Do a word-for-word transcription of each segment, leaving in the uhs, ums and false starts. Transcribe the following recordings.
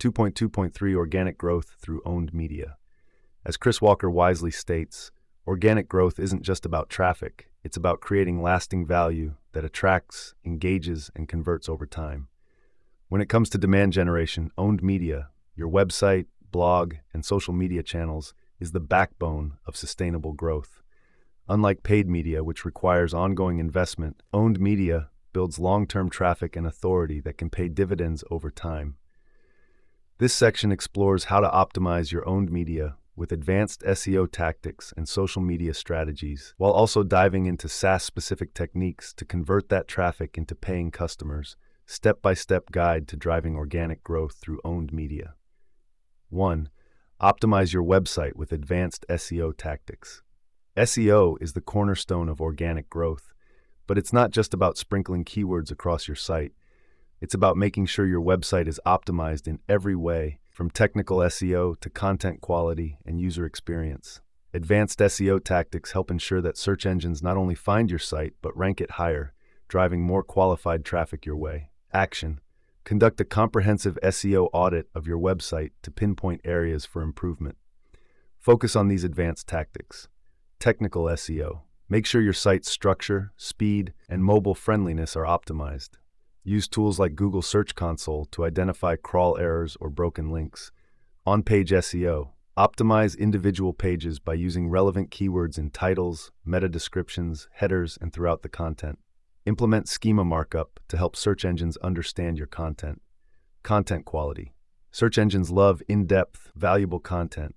two point two point three Organic Growth Through Owned Media. As Chris Walker wisely states, organic growth isn't just about traffic, it's about creating lasting value that attracts, engages, and converts over time. When it comes to demand generation, owned media, your website, blog, and social media channels, is the backbone of sustainable growth. Unlike paid media, which requires ongoing investment, owned media builds long-term traffic and authority that can pay dividends over time. This section explores how to optimize your owned media with advanced S E O tactics and social media strategies, while also diving into SaaS-specific techniques to convert that traffic into paying customers. Step-by-step guide to driving organic growth through owned media. one. Optimize your website with advanced S E O tactics. S E O is the cornerstone of organic growth, but it's not just about sprinkling keywords across your site. It's about making sure your website is optimized in every way, from technical S E O to content quality and user experience. Advanced S E O tactics help ensure that search engines not only find your site, but rank it higher, driving more qualified traffic your way. Action. Conduct a comprehensive S E O audit of your website to pinpoint areas for improvement. Focus on these advanced tactics. Technical S E O. Make sure your site's structure, speed, and mobile friendliness are optimized. Use tools like Google Search Console to identify crawl errors or broken links. On-page S E O. Optimize individual pages by using relevant keywords in titles, meta descriptions, headers, and throughout the content. Implement schema markup to help search engines understand your content. Content quality. Search engines love in-depth, valuable content.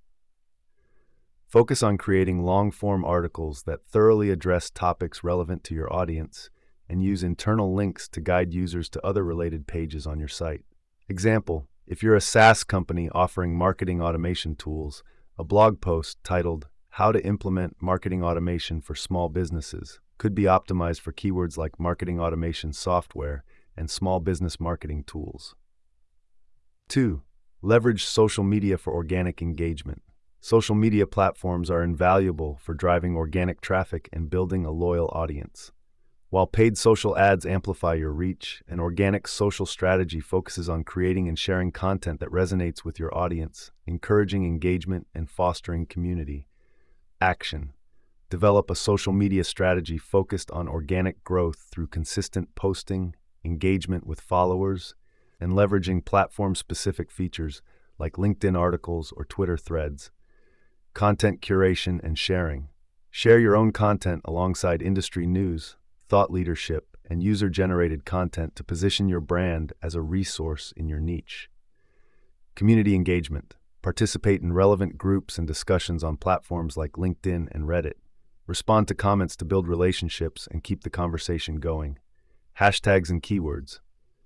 Focus on creating long-form articles that thoroughly address topics relevant to your audience, and use internal links to guide users to other related pages on your site. Example, if you're a SaaS company offering marketing automation tools, a blog post titled "How to Implement Marketing Automation for Small Businesses" could be optimized for keywords like marketing automation software and small business marketing tools. two. Leverage social media for organic engagement. Social media platforms are invaluable for driving organic traffic and building a loyal audience. While paid social ads amplify your reach, an organic social strategy focuses on creating and sharing content that resonates with your audience, encouraging engagement and fostering community. Action. Develop a social media strategy focused on organic growth through consistent posting, engagement with followers, and leveraging platform-specific features like LinkedIn articles or Twitter threads. Content curation and sharing. Share your own content alongside industry news, thought leadership, and user-generated content to position your brand as a resource in your niche. Community engagement. Participate in relevant groups and discussions on platforms like LinkedIn and Reddit. Respond to comments to build relationships and keep the conversation going. Hashtags and keywords.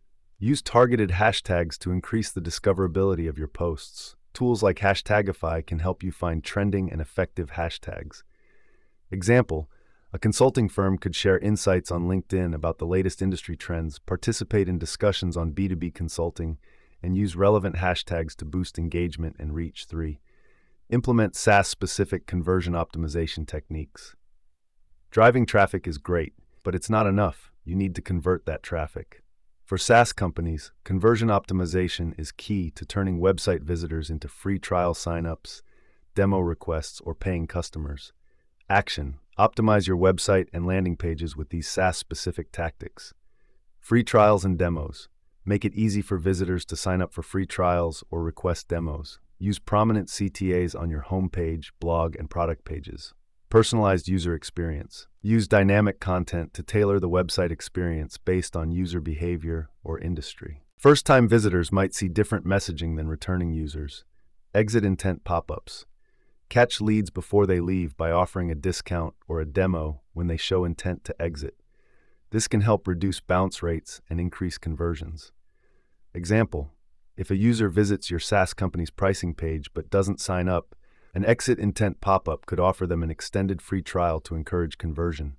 Use targeted hashtags to increase the discoverability of your posts. Tools like Hashtagify can help you find trending and effective hashtags. Example, a consulting firm could share insights on LinkedIn about the latest industry trends, participate in discussions on B two B consulting, and use relevant hashtags to boost engagement and reach. three. Implement SaaS-specific conversion optimization techniques. Driving traffic is great, but it's not enough. You need to convert that traffic. For SaaS companies, conversion optimization is key to turning website visitors into free trial signups, demo requests, or paying customers. Action. Optimize your website and landing pages with these SaaS-specific tactics. Free trials and demos. Make it easy for visitors to sign up for free trials or request demos. Use prominent C T As on your homepage, blog, and product pages. Personalized user experience. Use dynamic content to tailor the website experience based on user behavior or industry. First-time visitors might see different messaging than returning users. Exit intent pop-ups. Catch leads before they leave by offering a discount or a demo when they show intent to exit. This can help reduce bounce rates and increase conversions. Example, if a user visits your SaaS company's pricing page but doesn't sign up, an exit intent pop-up could offer them an extended free trial to encourage conversion.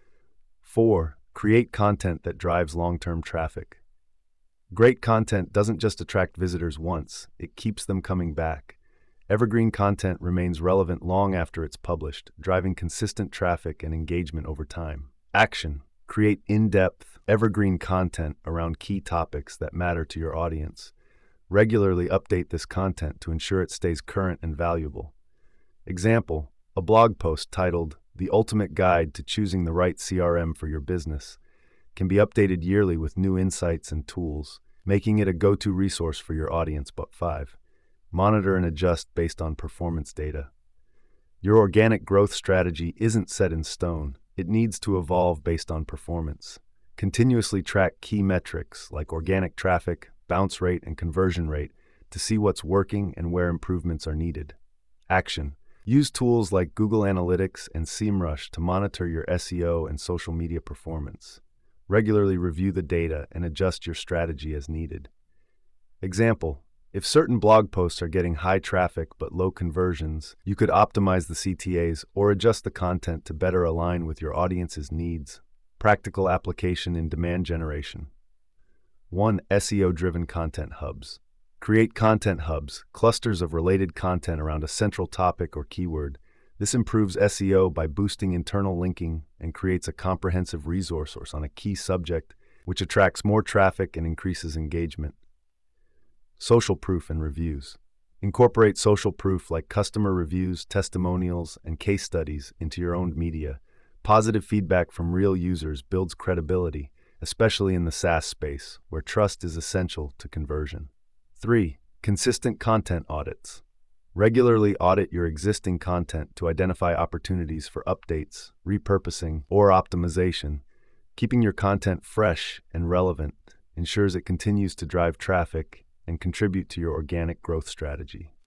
four. Create content that drives long-term traffic. Great content doesn't just attract visitors once, it keeps them coming back. Evergreen content remains relevant long after it's published, driving consistent traffic and engagement over time. Action. Create in-depth, evergreen content around key topics that matter to your audience. Regularly update this content to ensure it stays current and valuable. Example, a blog post titled "The Ultimate Guide to Choosing the Right C R M for Your Business" can be updated yearly with new insights and tools, making it a go-to resource for your audience. But five, monitor and adjust based on performance data. Your organic growth strategy isn't set in stone. It needs to evolve based on performance. Continuously track key metrics like organic traffic, bounce rate, and conversion rate to see what's working and where improvements are needed. Action. Use tools like Google Analytics and SEMrush to monitor your S E O and social media performance. Regularly review the data and adjust your strategy as needed. Example, if certain blog posts are getting high traffic but low conversions, you could optimize the C T As or adjust the content to better align with your audience's needs. Practical application in demand generation. one. S E O-driven content hubs. Create content hubs, clusters of related content around a central topic or keyword. This improves S E O by boosting internal linking and creates a comprehensive resource source on a key subject, which attracts more traffic and increases engagement. Social proof and reviews. Incorporate social proof like customer reviews, testimonials, and case studies into your owned media. Positive feedback from real users builds credibility, especially in the SaaS space, where trust is essential to conversion. three. Consistent content audits. Regularly audit your existing content to identify opportunities for updates, repurposing, or optimization. Keeping your content fresh and relevant ensures it continues to drive traffic and contribute to your organic growth strategy.